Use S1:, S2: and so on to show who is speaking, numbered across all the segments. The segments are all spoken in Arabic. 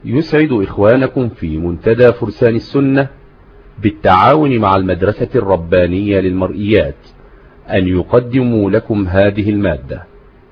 S1: يسعد إخوانكم في منتدى فرسان السنة بالتعاون مع المدرسة الربانية للمرئيات أن يقدموا لكم هذه المادة.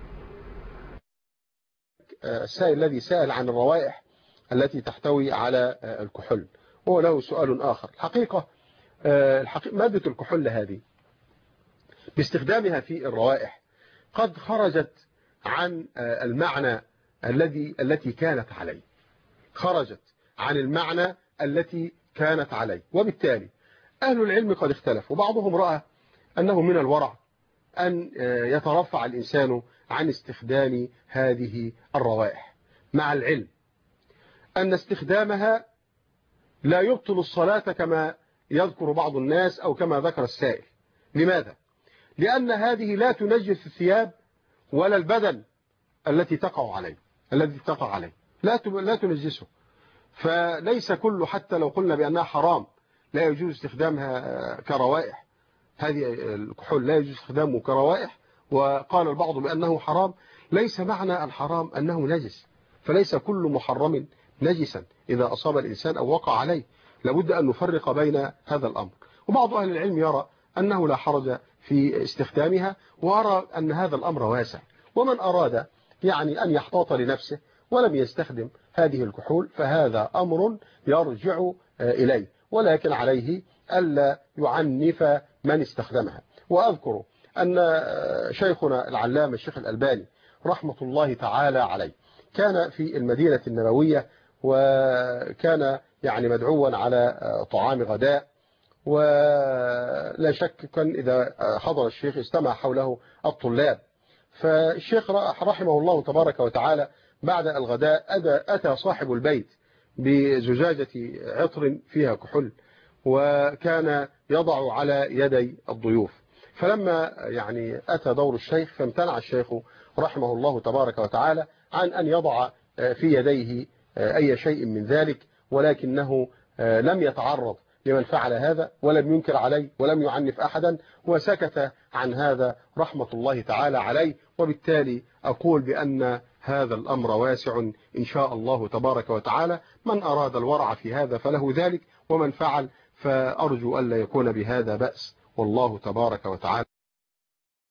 S2: السائل الذي سأل عن الروائح التي تحتوي على الكحول، هو له سؤال آخر. الحقيقة مادة الكحول هذه باستخدامها في الروائح قد خرجت عن المعنى التي كانت عليه، خرجت عن المعنى التي كانت عليه، وبالتالي أهل العلم قد اختلفوا. بعضهم رأى أنه من الورع أن يترفع الإنسان عن استخدام هذه الروائح، مع العلم أن استخدامها لا يبطل الصلاة كما يذكر بعض الناس أو كما ذكر السائل. لماذا؟ لأن هذه لا تنجس الثياب ولا البدن التي تقع عليه لا تنجسه. فليس كله، حتى لو قلنا بأنها حرام لا يجوز استخدامها كروائح، هذه الكحول لا يجوز استخدامه كروائح، وقال البعض بأنه حرام، ليس معنى الحرام أنه نجس، فليس كل محرم نجسا إذا أصاب الإنسان أو وقع عليه، لابد أن نفرق بين هذا الأمر. وبعض أهل العلم يرى أنه لا حرج في استخدامها، وأرى أن هذا الأمر واسع، ومن أراد يعني أن يحتاط لنفسه ولم يستخدم هذه الكحول فهذا أمر يرجع إليه، ولكن عليه ألا يعنف من استخدمها. وأذكر أن شيخنا العلامة الشيخ الألباني رحمة الله تعالى عليه كان في المدينة النبوية، وكان يعني مدعوا على طعام غداء، ولا شك كان إذا حضر الشيخ استمع حوله الطلاب، فالشيخ رحمه الله تبارك وتعالى بعد الغداء أتى صاحب البيت بزجاجة عطر فيها كحول، وكان يضع على يدي الضيوف. فلما يعني أتى دور الشيخ فامتنع الشيخ رحمه الله تبارك وتعالى عن أن يضع في يديه أي شيء من ذلك، ولكنه لم يتعرض لمن فعل هذا ولم ينكر عليه ولم يعنف أحدا، وسكت عن هذا رحمة الله تعالى عليه. وبالتالي أقول بأن هذا الأمر واسع إن شاء الله تبارك وتعالى، من أراد الورع في هذا فله ذلك، ومن فعل فأرجو ألا يكون بهذا بأس، والله تبارك وتعالى